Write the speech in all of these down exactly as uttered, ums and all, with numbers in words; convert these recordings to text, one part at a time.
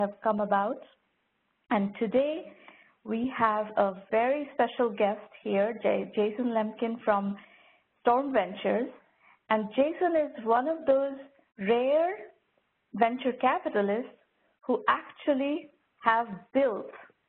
have come about. And today we have a very special guest here, Jason Lemkin from Storm Ventures. And Jason is one of those rare venture capitalists who actually have built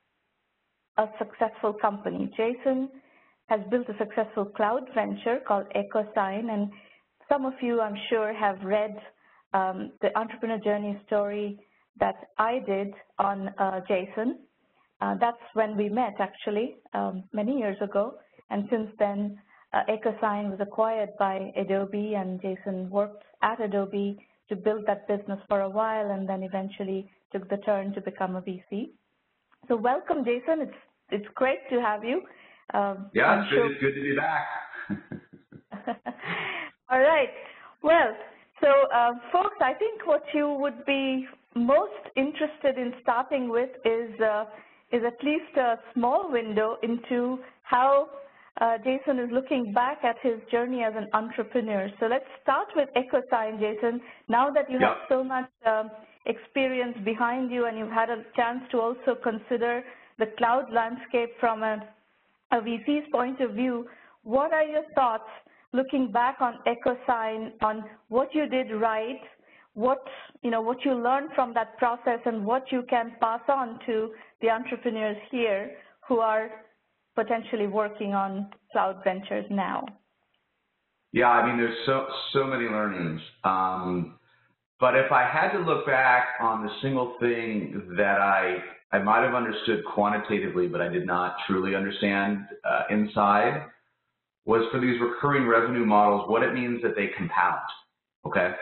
a successful company. Jason has built a successful cloud venture called EchoSign, and some of you, I'm sure, have read um, the entrepreneur journey story that I did on uh, Jason. Uh, that's when we met, actually, um, many years ago. And since then, uh, EchoSign was acquired by Adobe, and Jason worked at Adobe to build that business for a while, and then eventually took the turn to become a V C. So welcome, Jason. It's it's great to have you. Um, yeah, it's good, it's good to be back. All right. Well, so uh, folks, I think what you would be most interested in starting with is uh, is at least a small window into how uh, Jason is looking back at his journey as an entrepreneur. So let's start with EchoSign, Jason. Now that you yep. have so much um, experience behind you, and you've had a chance to also consider the cloud landscape from a, a V C's point of view, what are your thoughts looking back on EchoSign, on what you did right, what you know, what you learned from that process, and what you can pass on to the entrepreneurs here who are potentially working on cloud ventures now? Yeah, I mean, there's so so many learnings. Um, but if I had to look back on the single thing that I I might have understood quantitatively, but I did not truly understand uh, inside, was for these recurring revenue models, what it means that they compound, okay?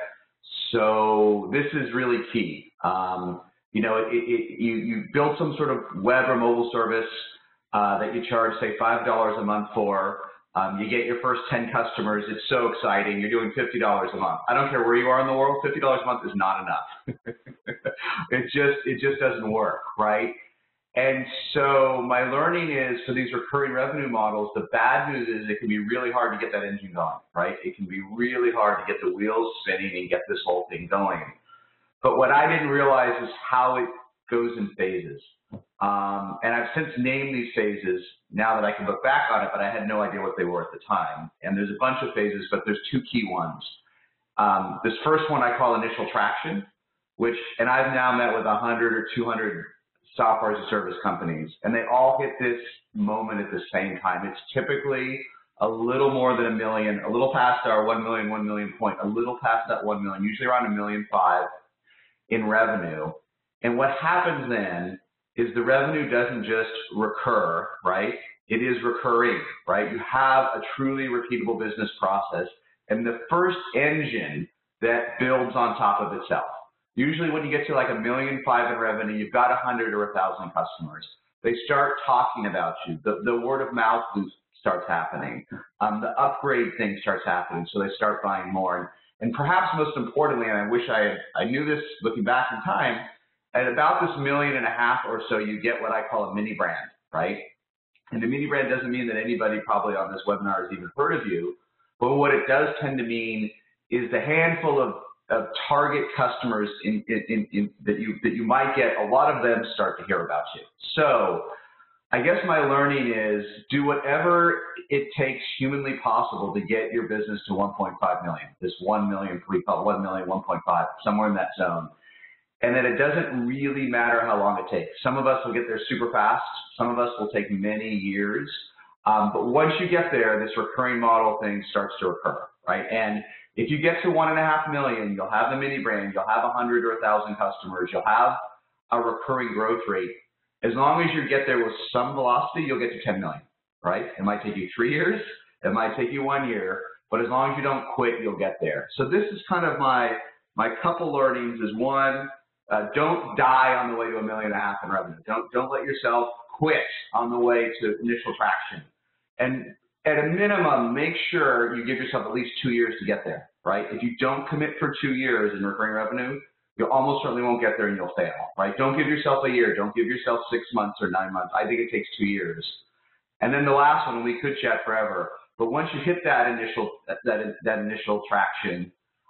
So this is really key. Um, you know, it, it, you, you build some sort of web or mobile service uh, that you charge, say, five dollars a month for. Um, you get your first ten customers. It's so exciting. You're doing fifty dollars a month. I don't care where you are in the world, fifty dollars a month is not enough. it just it just doesn't work, right? And so my learning is for these recurring revenue models, the bad news is it can be really hard to get that engine going, right? It can be really hard to get the wheels spinning and get this whole thing going. But what I didn't realize is how it goes in phases. Um, and I've since named these phases now that I can look back on it, but I had no idea what they were at the time. And there's a bunch of phases, but there's two key ones. Um, this first one I call initial traction, which, and I've now met with one hundred or two hundred software as a service companies, and they all hit this moment at the same time. It's typically a little more than a million, a little past our one million, one million point, a little past that one million, usually around a million five in revenue. And what happens then is the revenue doesn't just recur, right? It is recurring, right? You have a truly repeatable business process, and the first engine that builds on top of itself. Usually when you get to like a million five in revenue, you've got a hundred or a thousand customers. They start talking about you. The, the word of mouth loop starts happening. Um, the upgrade thing starts happening, so they start buying more. And, and perhaps most importantly, and I wish I had, I knew this looking back in time, at about this million and a half or so, you get what I call a mini brand, right? And the mini brand doesn't mean that anybody probably on this webinar has even heard of you, but what it does tend to mean is the handful of of target customers in, in, in, that you that you might get, a lot of them start to hear about you. So I guess my learning is do whatever it takes humanly possible to get your business to one point five million, this one million, we call it one million, one point five, somewhere in that zone. And then it doesn't really matter how long it takes. Some of us will get there super fast. Some of us will take many years. Um, but once you get there, this recurring model thing starts to occur, right? And if you get to one and a half million, you'll have the mini brand, you'll have a hundred or a thousand customers, you'll have a recurring growth rate. As long as you get there with some velocity, you'll get to ten million, right? It might take you three years, it might take you one year, but as long as you don't quit, you'll get there. So this is kind of my my couple learnings is one, uh, don't die on the way to a million and a half in revenue. Don't don't let yourself quit on the way to initial traction. And at a minimum, make sure you give yourself at least two years to get there, right? If you don't commit for two years in recurring revenue, you almost certainly won't get there and you'll fail, right? Don't give yourself a year. Don't give yourself six months or nine months. I think it takes two years. And then the last one, we could chat forever, but once you hit that initial, that, that initial traction,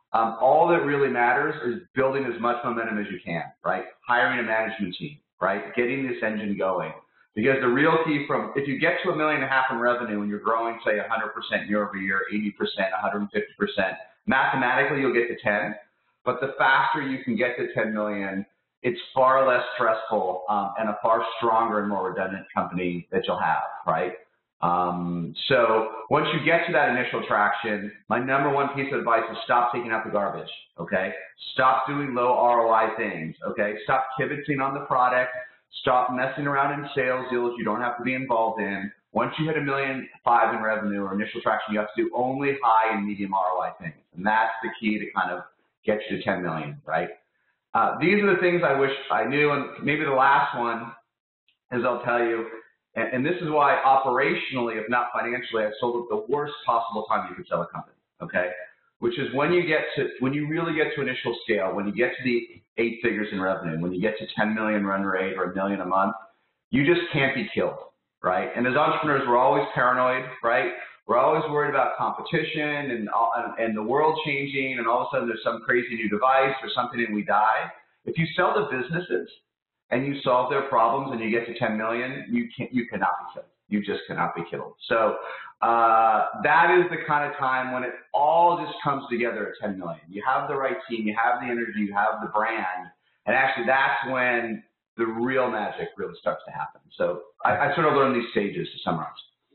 Um, all that really matters is building as much momentum as you can, right? Hiring a management team, right? Getting this engine going. Because the real key from, if you get to a million and a half in revenue and you're growing, say, one hundred percent year over year, eighty percent, one hundred fifty percent, mathematically you'll get to ten. But the faster you can get to ten million, it's far less stressful um, and a far stronger and more redundant company that you'll have, right? Um, so once you get to that initial traction, my number one piece of advice is stop taking out the garbage, okay? Stop doing low R O I things, okay? Stop kibitzing on the product. Stop messing around in sales deals you don't have to be involved in. Once you hit a million five in revenue or initial traction, you have to do only high and medium R O I things. And that's the key to kind of get you to ten million, right? Uh, these are the things I wish I knew. And maybe the last one is I'll tell you, and, and this is why operationally, if not financially, I sold at the worst possible time you could sell a company, okay? Which is when you get to, when you really get to initial scale, when you get to the eight figures in revenue, when you get to ten million run rate or a million a month, you just can't be killed, right? And as entrepreneurs, we're always paranoid, right? We're always worried about competition and, and the world changing, and all of a sudden there's some crazy new device or something and we die. If you sell to businesses and you solve their problems and you get to ten million, you can't, you cannot be killed. You just cannot be killed. So uh, that is the kind of time when it all just comes together at ten million. You have the right team, you have the energy, you have the brand, and actually that's when the real magic really starts to happen. So I, I sort of learned these stages to summarize.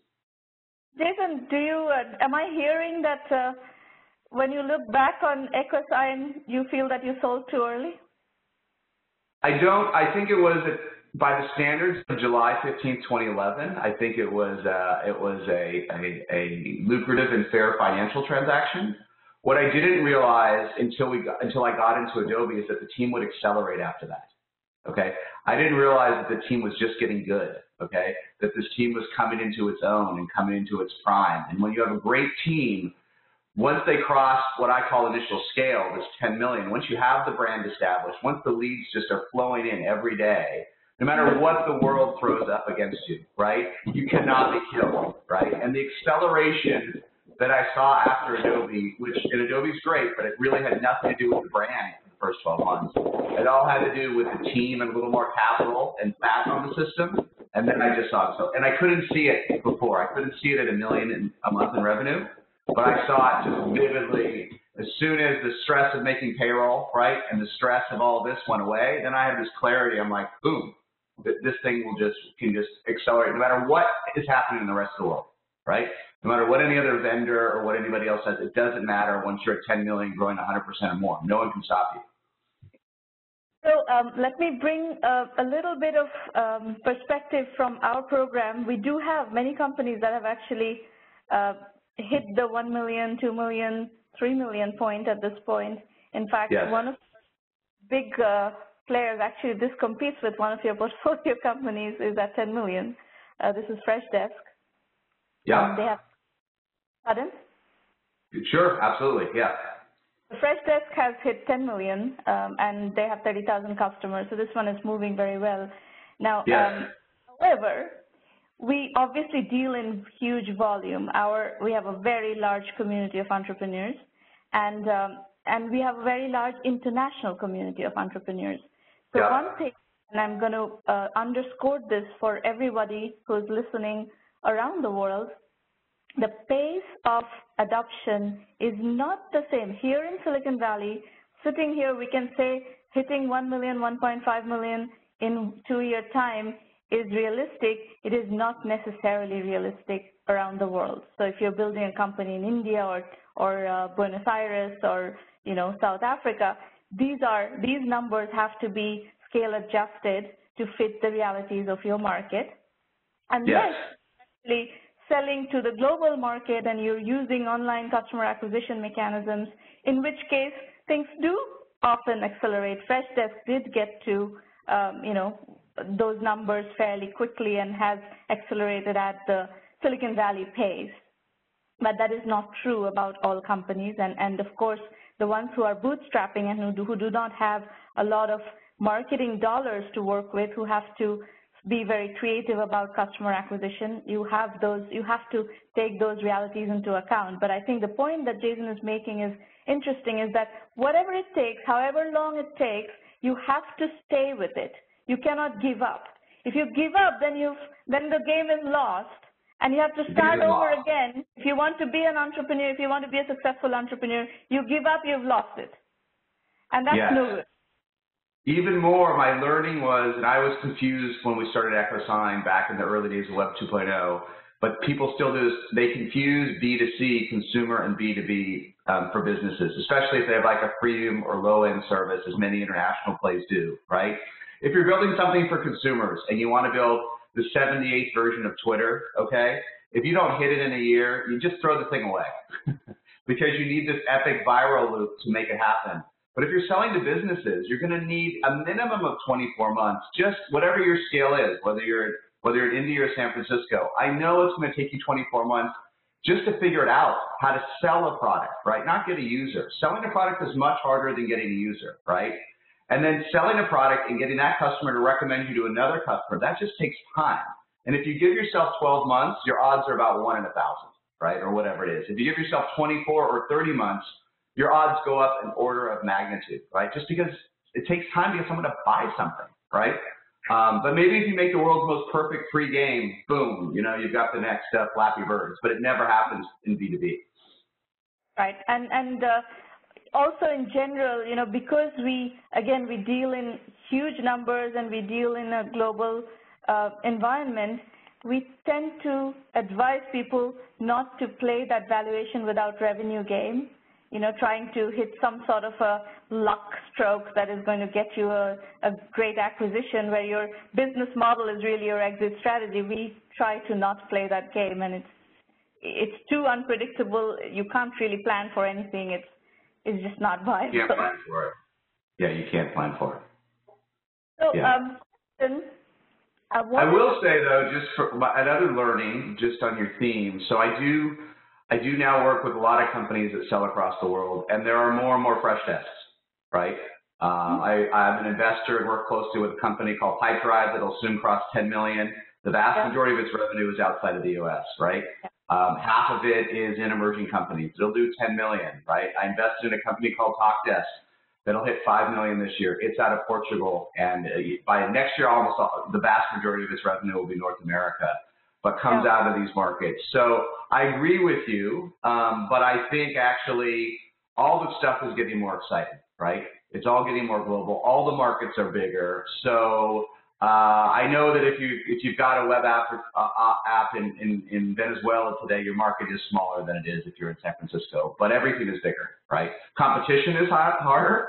Jason, do you, uh, am I hearing that uh, when you look back on EchoSign, you feel that you sold too early? I don't. I think it was at, by the standards of July fifteenth, twenty eleven. I think it was uh, it was a, a a lucrative and fair financial transaction. What I didn't realize until we got, until I got into Adobe is that the team would accelerate after that. Okay, I didn't realize that the team was just getting good. Okay, that this team was coming into its own and coming into its prime. And when you have a great team, once they cross what I call initial scale, this ten million, once you have the brand established, once the leads just are flowing in every day, no matter what the world throws up against you, right, you cannot be killed, right? And the acceleration that I saw after Adobe, which and Adobe's great, but it really had nothing to do with the brand for the first twelve months. It all had to do with the team and a little more capital and fat on the system. And then I just saw it. So, and I couldn't see it before. I couldn't see it at a million in, a month in revenue. But I saw it just vividly as soon as the stress of making payroll, right, and the stress of all this went away. Then I had this clarity. I'm like, boom, this thing will just can just accelerate no matter what is happening in the rest of the world, right? No matter what any other vendor or what anybody else says, it doesn't matter once you're at ten million growing one hundred percent or more. No one can stop you. So um, let me bring uh, a little bit of um, perspective from our program. We do have many companies that have actually uh, hit the one million, two million, three million point at this point. In fact, yes. One of the big uh, players, actually this competes with one of your portfolio companies, is at ten million. Uh, this is Freshdesk. Yeah. Um, they have, pardon? Sure, absolutely, yeah. Freshdesk has hit ten million, um, and they have thirty thousand customers, so this one is moving very well. Now, yes. um, however, we obviously deal in huge volume. Our, we have a very large community of entrepreneurs, and, um, and we have a very large international community of entrepreneurs. So yeah. one thing, and I'm going to uh, underscore this for everybody who's listening around the world, the pace of adoption is not the same. Here in Silicon Valley, sitting here, we can say hitting one million, one point five million in two-year time is realistic. It is not necessarily realistic around the world. So if you're building a company in India or, or uh, Buenos Aires or, you know, South Africa, these are, these numbers have to be scale adjusted to fit the realities of your market. And yes. then actually selling to the global market and you're using online customer acquisition mechanisms, in which case things do often accelerate. Freshdesk did get to, um, you know, those numbers fairly quickly and has accelerated at the Silicon Valley pace. But that is not true about all companies. And, and of course, the ones who are bootstrapping and who do, who do not have a lot of marketing dollars to work with, who have to be very creative about customer acquisition, you have those, you have to take those realities into account. But I think the point that Jason is making is interesting is that whatever it takes, however long it takes, you have to stay with it. You cannot give up. If you give up, then you've then the game is lost, and you have to start over again. If you want to be an entrepreneur, if you want to be a successful entrepreneur, you give up, you've lost it, and that's yes. no good. Even more, my learning was, and I was confused when we started EchoSign back in the early days of Web two point oh, but people still do this. They confuse B two C, consumer, and B two B um, for businesses, especially if they have like a freemium or low-end service, as many international plays do, right? If you're building something for consumers and you want to build the seventy-eighth version of Twitter, okay, if you don't hit it in a year, you just throw the thing away because you need this epic viral loop to make it happen. But if you're selling to businesses, you're going to need a minimum of twenty-four months, just whatever your scale is, whether you're whether you're in India or San Francisco. I know it's going to take you twenty-four months just to figure it out, how to sell a product, right? Not get a user. Selling a product is much harder than getting a user, right? And then selling a product and getting that customer to recommend you to another customer, that just takes time. And if you give yourself twelve months, your odds are about one in a thousand, right? Or whatever it is. If you give yourself twenty-four or thirty months, your odds go up an order of magnitude, right? Just because it takes time to get someone to buy something, right? Um, but maybe if you make the world's most perfect free game, boom, you know, you've got the next uh, Flappy Birds, but it never happens in B two B. Right, and, and uh, also in general, you know, because we, again, we deal in huge numbers and we deal in a global uh, environment, we tend to advise people not to play that valuation without revenue game. You know, trying to hit some sort of a luck stroke that is going to get you a, a great acquisition where your business model is really your exit strategy. We try to not play that game, and it's it's too unpredictable. You can't really plan for anything. It's it's just not viable. You can't plan for it. Yeah, you can't plan for it. So, yeah. um, then, uh, I will say though, just for my, another learning, just on your theme. So I do. I do now work with a lot of companies that sell across the world, and there are more and more Freshdesks, right? Um, I, I'm an investor and work closely with a company called Pipedrive that'll soon cross ten million. The vast yeah. majority of its revenue is outside of the U S, right? Um, half of it is in emerging companies. It'll do ten million, right? I invested in a company called TalkDesk that'll hit five million this year. It's out of Portugal, and by next year, almost all, the vast majority of its revenue will be North America, but comes yeah. out of these markets. So I agree with you, um, but I think actually all the stuff is getting more exciting, right? It's all getting more global. All the markets are bigger. So uh, I know that if, you, if you've got a web app, uh, app in, in, in Venezuela today, your market is smaller than it is if you're in San Francisco, but everything is bigger, right? Competition is harder,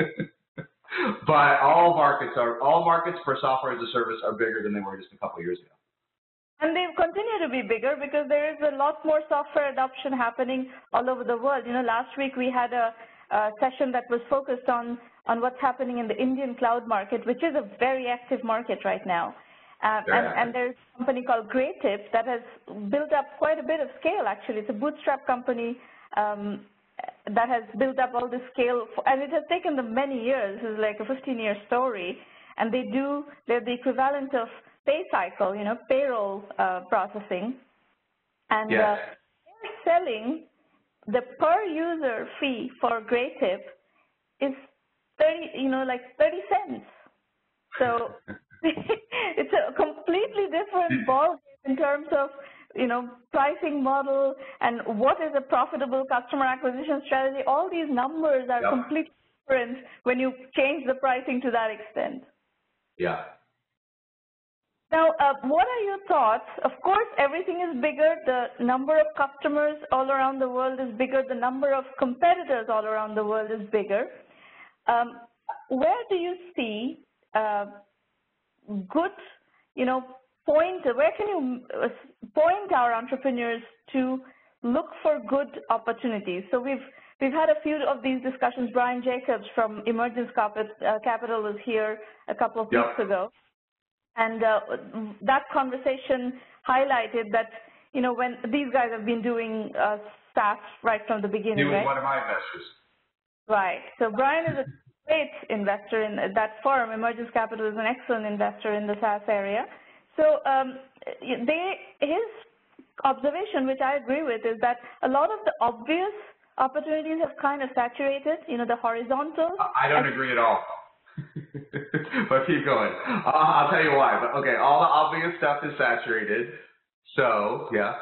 but all markets, are, all markets for software as a service are bigger than they were just a couple of years ago. And they continue to be bigger because there is a lot more software adoption happening all over the world. You know, last week we had a, a session that was focused on, on what's happening in the Indian cloud market, which is a very active market right now. Uh, and, and there's a company called Graytip that has built up quite a bit of scale, actually. It's a bootstrap company um, that has built up all this scale, for, and it has taken them many years. This is like a fifteen-year story. And they do, they're the equivalent of PayCycle, you know, payroll uh, processing, and yes. uh, they're selling the per user fee for Graytip is thirty, you know, like thirty cents. So it's a completely different ballgame in terms of, you know, pricing model and what is a profitable customer acquisition strategy. All these numbers are yep. completely different when you change the pricing to that extent. Yeah. Now, uh, what are your thoughts? Of course, everything is bigger. The number of customers all around the world is bigger. The number of competitors all around the world is bigger. Um, where do you see uh, good, you know, point, where can you point our entrepreneurs to look for good opportunities? So we've, we've had a few of these discussions. Brian Jacobs from Emergence Capital was here a couple of yep. weeks ago. And uh, that conversation highlighted that, you know, when these guys have been doing uh, SaaS right from the beginning, he was right? one of my investors. Right. So Brian is a great investor in that firm. Emergence Capital is an excellent investor in the SaaS area. So um, they, his observation, which I agree with, is that a lot of the obvious opportunities have kind of saturated, you know, the horizontal. I don't agree at all. But keep going. Uh, I'll tell you why. But okay, all the obvious stuff is saturated. So, yeah.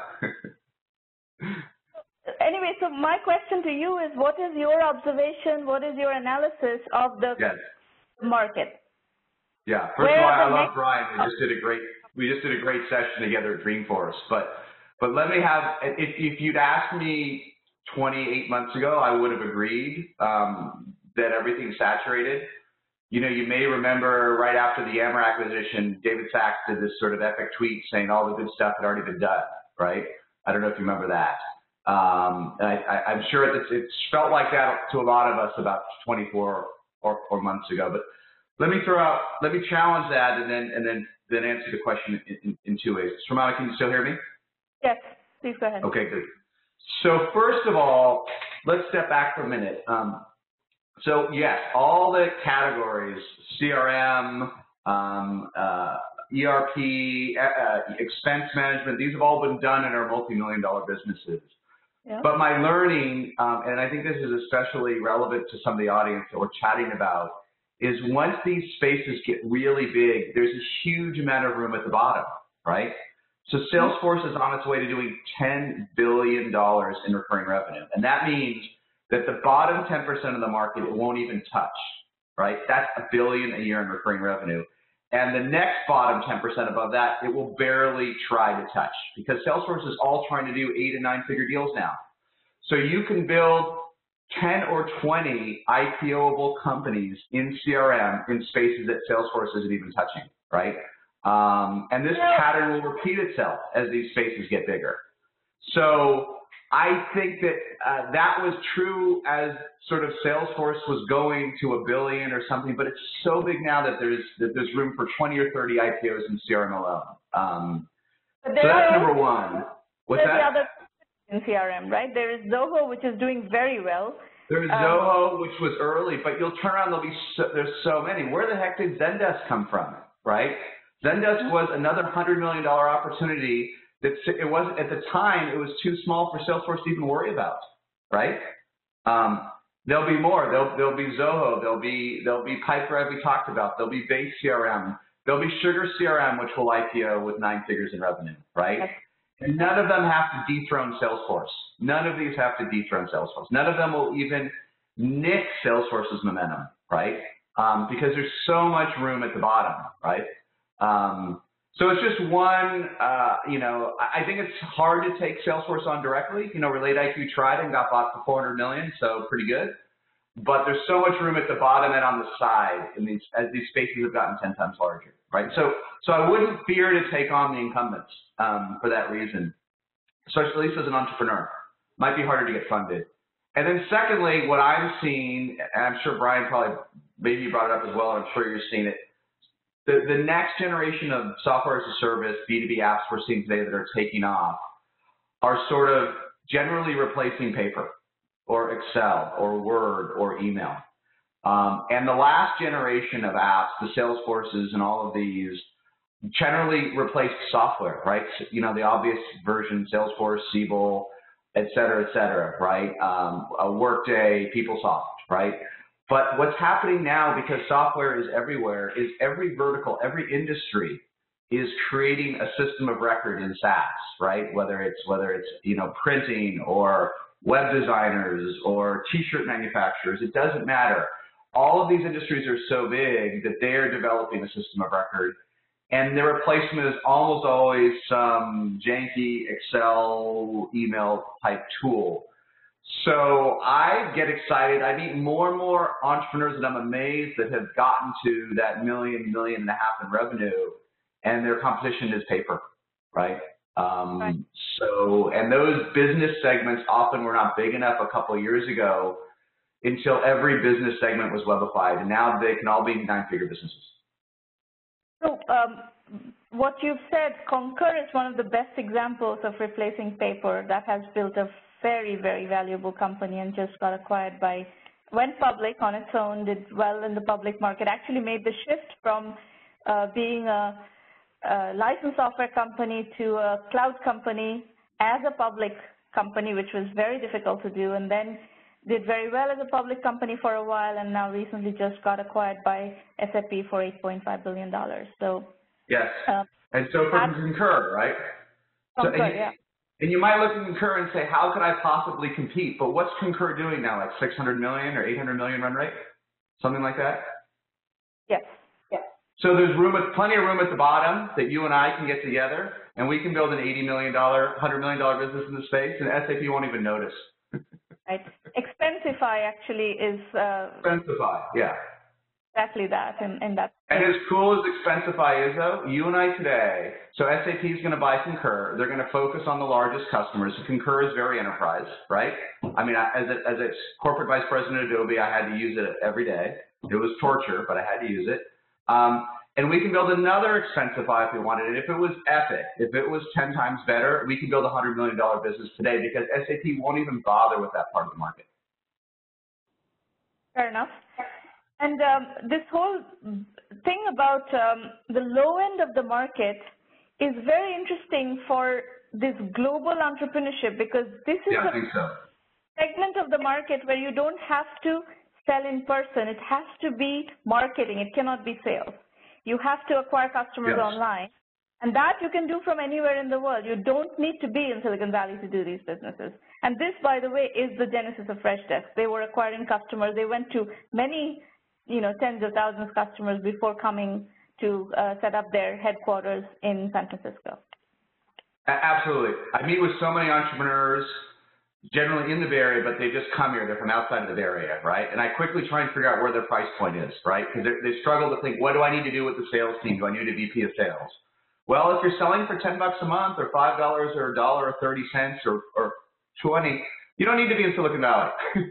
Anyway, so my question to you is, what is your observation, what is your analysis of the yes. market? Yeah, first Where of all, I love next... Brian. We just did a great, we just did a great session together at Dreamforce. But, but let me have, if, if you'd asked me twenty-eight months ago, I would have agreed um, that everything's saturated. You know, you may remember right after the Yammer acquisition, David Sachs did this sort of epic tweet saying all the good stuff had already been done, right? I don't know if you remember that. Um, and I, I, I'm sure it's, it's felt like that to a lot of us about twenty-four or, or months ago. But let me throw out, let me challenge that and then and then then answer the question in, in, in two ways. Sramana, can you still hear me? Yes, please go ahead. Okay, good. So first of all, let's step back for a minute. Um, so yes, all the categories, C R M, um, uh, E R P, uh, expense management, these have all been done in our multi-million dollar businesses. Yeah. But my learning, um, and I think this is especially relevant to some of the audience that we're chatting about, is once these spaces get really big, there's a huge amount of room at the bottom, right? So Salesforce is on its way to doing ten billion dollars in recurring revenue. And that means that the bottom ten percent of the market, it won't even touch, right? That's a billion a year in recurring revenue. And the next bottom ten percent above that, it will barely try to touch because Salesforce is all trying to do eight and nine figure deals now. So you can build ten or twenty I P O-able companies in C R M in spaces that Salesforce isn't even touching, right? Um, and this pattern will repeat itself as these spaces get bigger. So I think that uh, that was true as sort of Salesforce was going to a billion or something, but it's so big now that there's that there's room for twenty or thirty I P Os in C R M alone. Um, so that's number one. What's that? The other in C R M, right? There is Zoho, which is doing very well. There's um, Zoho, which was early, but you'll turn around, there'll be so, there's so many. Where the heck did Zendesk come from, right? Zendesk was another one hundred million dollar opportunity that it wasn't, at the time, it was too small for Salesforce to even worry about, right? Um, there'll be more. There'll, there'll be Zoho. There'll be, there'll be Pipedrive we talked about. There'll be Base C R M. There'll be Sugar C R M, which will I P O with nine figures in revenue, right? And none of them have to dethrone Salesforce. None of these have to dethrone Salesforce. None of them will even nick Salesforce's momentum, right? Um, because there's so much room at the bottom, right? Um, so it's just one, uh, you know, I think it's hard to take Salesforce on directly. You know, RelateIQ tried and got bought for four hundred million dollars, so pretty good. But there's so much room at the bottom and on the side in these, as these spaces have gotten ten times larger, right? So, so I wouldn't fear to take on the incumbents um, for that reason, especially at least as an entrepreneur. Might be harder to get funded. And then secondly, what I'm seeing, and I'm sure Brian probably, maybe you brought it up as well, and I'm sure you're seeing it, The, the next generation of software as a service, B two B apps we're seeing today that are taking off are sort of generally replacing paper or Excel or Word or email. Um, and the last generation of apps, the Salesforces and all of these, generally replaced software, right? You know, the obvious version, Salesforce, Siebel, et cetera, et cetera, right? Um, a Workday, PeopleSoft, right? But what's happening now, because software is everywhere, is every vertical, every industry is creating a system of record in SaaS, right? Whether it's whether it's you know printing or web designers or T-shirt manufacturers, it doesn't matter. All of these industries are so big that they are developing a system of record, and their replacement is almost always some janky Excel email type tool. So I get excited. I meet more and more entrepreneurs that I'm amazed that have gotten to that million, million and a half in revenue, and their competition is paper, right? Um, right. So, and those business segments often were not big enough a couple of years ago until every business segment was webified, and now they can all be nine-figure businesses. So um, what you've said, Concur is one of the best examples of replacing paper that has built a very, very valuable company and just got acquired by, went public on its own, did well in the public market, actually made the shift from uh, being a, a licensed software company to a cloud company as a public company, which was very difficult to do, and then did very well as a public company for a while, and now recently just got acquired by S A P for eight point five billion dollars. So yes, um, and so for Concur, right? Concur, so, and you, yeah. And you might look at Concur and say, how could I possibly compete? But what's Concur doing now, like six hundred million or eight hundred million run rate? Something like that? Yes. Yes. So there's room, at, plenty of room at the bottom that you and I can get together, and we can build an eighty million dollars, one hundred million dollars business in the space, and S A P won't even notice. Right. Expensify actually is... Uh, Expensify, yeah. Exactly that, and, and that's... And as cool as Expensify is, though, you and I today, so S A P is going to buy Concur. They're going to focus on the largest customers. So Concur is very enterprise, right? I mean, as a, as a corporate vice president at Adobe, I had to use it every day. It was torture, but I had to use it. Um, and we can build another Expensify if we wanted it. If it was epic, if it was ten times better, we could build a one hundred million dollars business today because S A P won't even bother with that part of the market. Fair enough. And um, this whole thing about um, the low end of the market is very interesting for this global entrepreneurship because this is yeah, a I think so. segment of the market where you don't have to sell in person. It has to be marketing. It cannot be sales. You have to acquire customers yes. online. And that you can do from anywhere in the world. You don't need to be in Silicon Valley to do these businesses. And this, by the way, is the genesis of Freshdesk. They were acquiring customers. They went to many, you know, tens of thousands of customers before coming to uh, set up their headquarters in San Francisco. Absolutely. I meet with so many entrepreneurs, generally in the Bay Area, but they just come here. They're from outside of the Bay Area, right? And I quickly try and figure out where their price point is, right? Because they struggle to think, what do I need to do with the sales team? Do I need a V P of sales? Well, if you're selling for ten bucks a month or five dollars or a dollar or thirty cents or, or twenty, you don't need to be in Silicon Valley.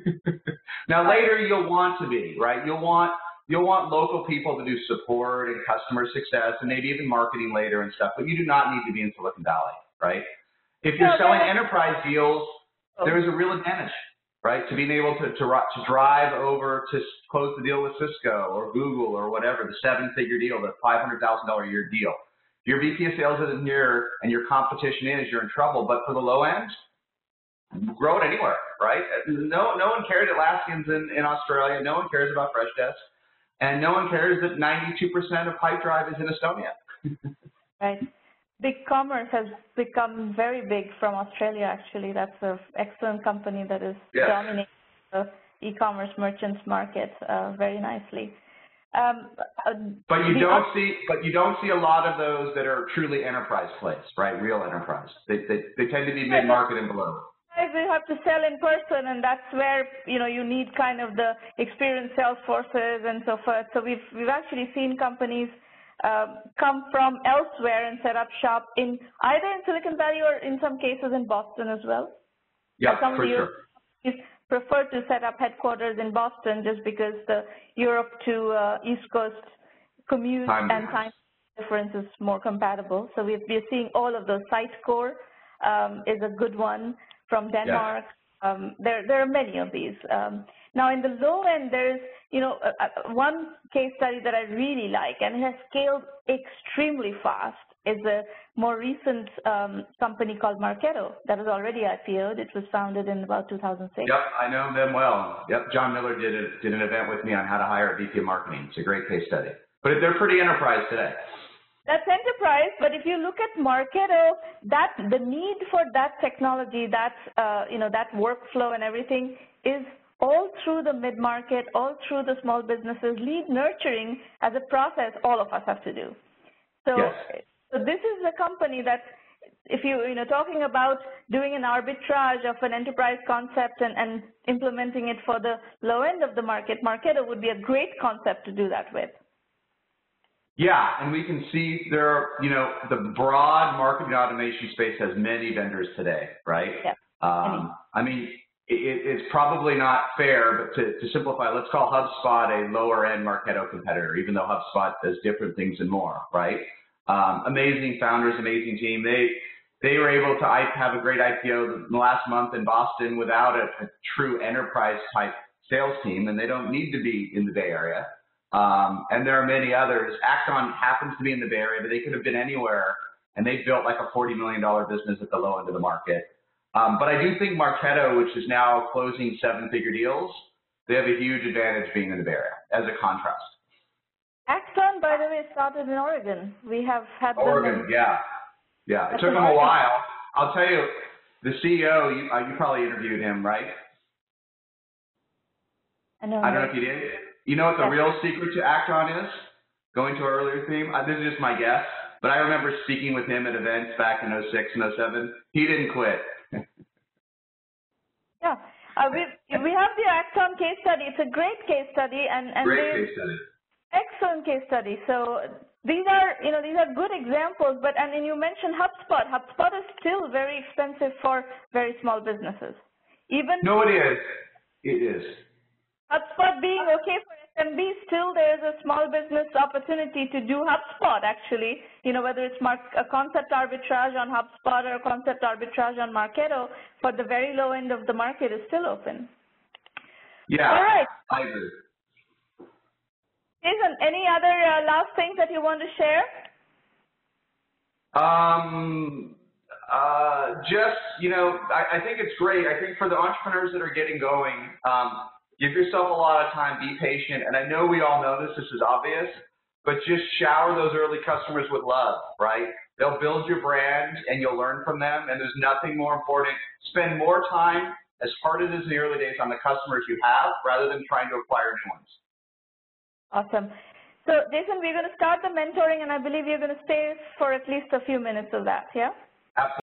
Now later you'll want to be, right? You'll want you'll want local people to do support and customer success and maybe even marketing later and stuff, but you do not need to be in Silicon Valley, right? If you're selling enterprise deals, there is a real advantage, right? To being able to, to, to drive over to close the deal with Cisco or Google or whatever, the seven-figure deal, the five hundred thousand dollars a year deal. If your V P of sales isn't here and your competition is, you're in trouble. But for the low end, grow it anywhere, right? No, no one cares Atlassian's in, in Australia. No one cares about Freshdesk. And no one cares that ninety-two percent of Pipedrive is in Estonia. Right. BigCommerce has become very big from Australia, actually. That's an excellent company that is yes. dominating the e-commerce merchants market uh, very nicely. Um, uh, but you don't see, but you don't see a lot of those that are truly enterprise plays, right? Real enterprise. They they, they tend to be mid-market and below. You have to sell in person, and that's where you know you need kind of the experienced sales forces and so forth. So we've we've actually seen companies uh, come from elsewhere and set up shop in either in Silicon Valley or in some cases in Boston as well. Yeah, for sure. Prefer to set up headquarters in Boston just because the Europe to uh, East Coast commute time and time difference is more compatible. So we're, we're seeing all of those. Sitecore um, is a good one from Denmark. Yeah. Um, there, there are many of these. Um, now, in the low end, there's you know uh, one case study that I really like, and it has scaled extremely fast. Is a more recent um, company called Marketo that was already I P O'd. It was founded in about two thousand six. Yep, I know them well. Yep, John Miller did a, did an event with me on how to hire a V P of marketing. It's a great case study. But they're pretty enterprise today. That's enterprise, but if you look at Marketo, that the need for that technology, that uh, you know that workflow and everything is all through the mid-market, all through the small businesses. Lead nurturing as a process, all of us have to do. So. Yes. So this is a company that, if you, you know, talking about doing an arbitrage of an enterprise concept and, and implementing it for the low end of the market, Marketo would be a great concept to do that with. Yeah, and we can see there are, you know, the broad marketing automation space has many vendors today, right? Yeah. Um, I mean, it, it's probably not fair, but to, to simplify, let's call HubSpot a lower end Marketo competitor, even though HubSpot does different things and more, right? Um, amazing founders, amazing team. They they were able to have a great I P O last month in Boston without a, a true enterprise type sales team, and they don't need to be in the Bay Area. Um, and there are many others. Acton happens to be in the Bay Area, but they could have been anywhere, and they built like a forty million dollar business at the low end of the market. Um, but I do think Marketo, which is now closing seven-figure deals, they have a huge advantage being in the Bay Area as a contrast. Axon, by the way, started in Oregon. We have had Oregon, them in, yeah. Yeah, it That's took them a amazing. while. I'll tell you, the C E O, you, uh, you probably interviewed him, right? I know. I don't know if you did. You know what the Yes. real secret to Axon is? Going to our earlier theme, uh, this is just my guess, but I remember speaking with him at events back in oh six and oh seven. He didn't quit. Yeah, uh, we we have the Axon case study. It's a great case study, and and Great they, case study. excellent case study. So these are, you know, these are good examples. But and then you mentioned HubSpot. HubSpot is still very expensive for very small businesses. Even No, it is. It is. HubSpot being okay for S M B, still there is a small business opportunity to do HubSpot actually, you know, whether it's mark, a concept arbitrage on HubSpot or a concept arbitrage on Marketo, for the very low end of the market is still open. Yeah, All right. I agree. Jason, any other uh, last things that you want to share? Um, uh, just, you know, I, I think it's great. I think for the entrepreneurs that are getting going, um, give yourself a lot of time, be patient. And I know we all know this, this is obvious, but just shower those early customers with love, right? They'll build your brand and you'll learn from them. And there's nothing more important. Spend more time, as hard as it is in the early days, on the customers you have rather than trying to acquire new ones. Awesome. So Jason, we're going to start the mentoring, and I believe you're going to stay for at least a few minutes of that, yeah? Absolutely.